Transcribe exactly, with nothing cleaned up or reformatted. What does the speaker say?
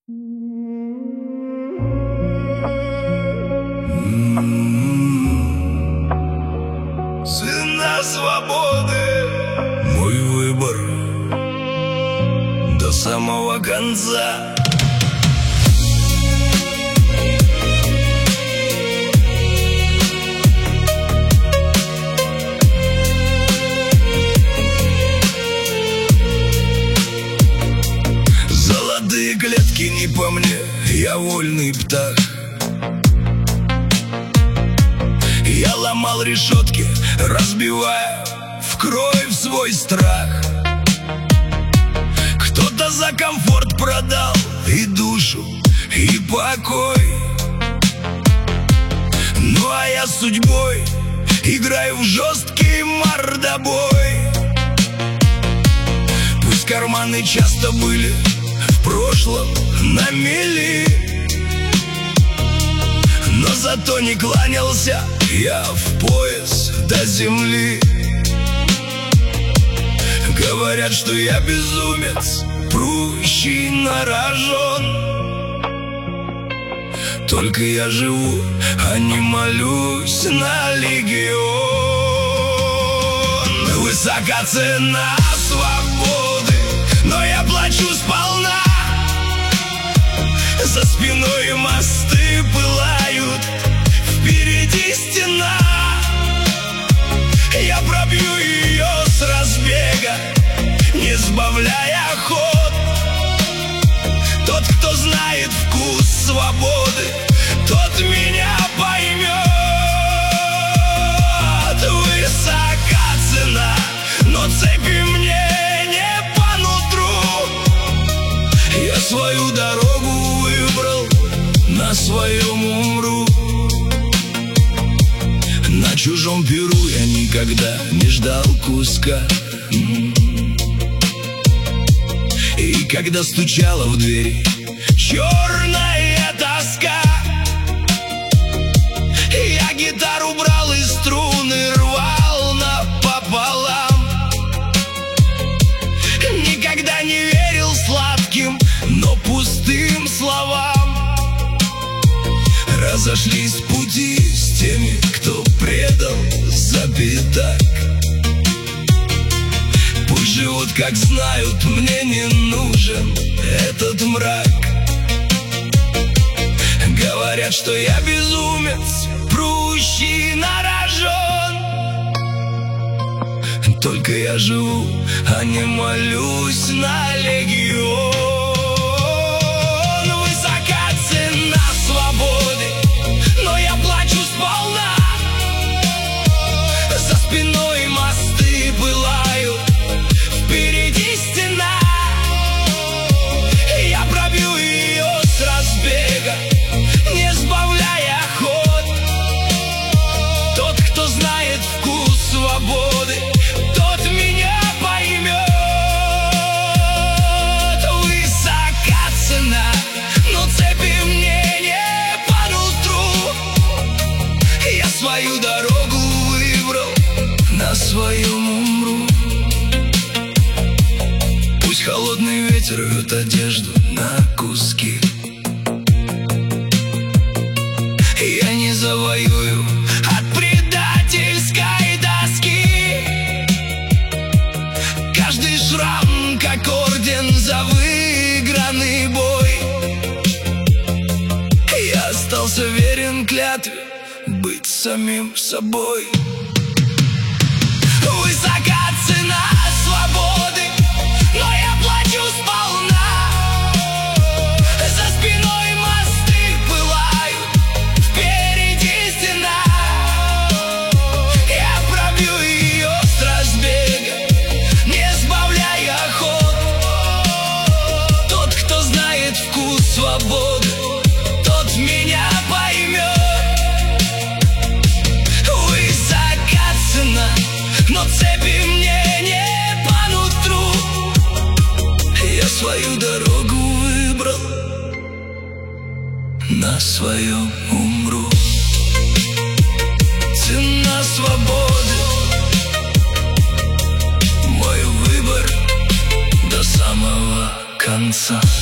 Цена свободы, мой выбор до самого конца. Золотые клетки не по мне, я вольный птах. Я ломал решетки, разбивая в кровь свой страх. Кто-то за комфорт продал и душу, и покой. Ну а я с судьбой играю в жесткий мордобой. Пусть карманы часто были в прошлом на мели, но зато не кланялся я в пояс до земли. Говорят, что я безумец, прущий на рожон. Только я живу, а не молюсь на легион. Высока цена свободы, но я плачу сполна. За спиной мосты пылают, впереди стена. Я пробью ее с разбега, не сбавляя ход. Тот, кто знает вкус свободы, тот меня поймет. Высока цена, но цепи мне не по нутру. Я свою дорогу выбрал, на своем умру. На чужом перу я никогда не ждал куска. И когда стучала в двери черная тоска, я гитару брал и струны рвал напополам. Никогда не верил сладким, но пустым словам. Разошлись пути с теми, кто предал за пятак. Пусть живут как знают, мне не нужен этот мрак. Говорят, что я безумец, прущий на рожон. Только я живу, а не молюсь на легион. Высока цена свободы, но я плачу сполна. За спиной мосты пылают, впереди стена. Я пробью ее с разбега, не сбавляя ход. Тот, кто знает вкус свободы, тот меня поймет. Высока цена, но цепи мне не по нутру. Я свою дорогу выбрал, на своем умру. Пусть холодный ветер рвет одежду на куски. Я не завоюю от предательской доски. Каждый шрам как орден за выигранный бой. Я остался верен клятве быть самим собой. Высока цена свободы, но я плачу сполна. За спиной мосты пылают, впереди стена. Я пробью ее с разбега, не сбавляя ход. Тот, кто знает вкус свободы, тот меня поймет. Высока цена, но цепи мне не по нутру. Я свою дорогу выбрал, на своем умру. Цена свободы, мой выбор до самого конца.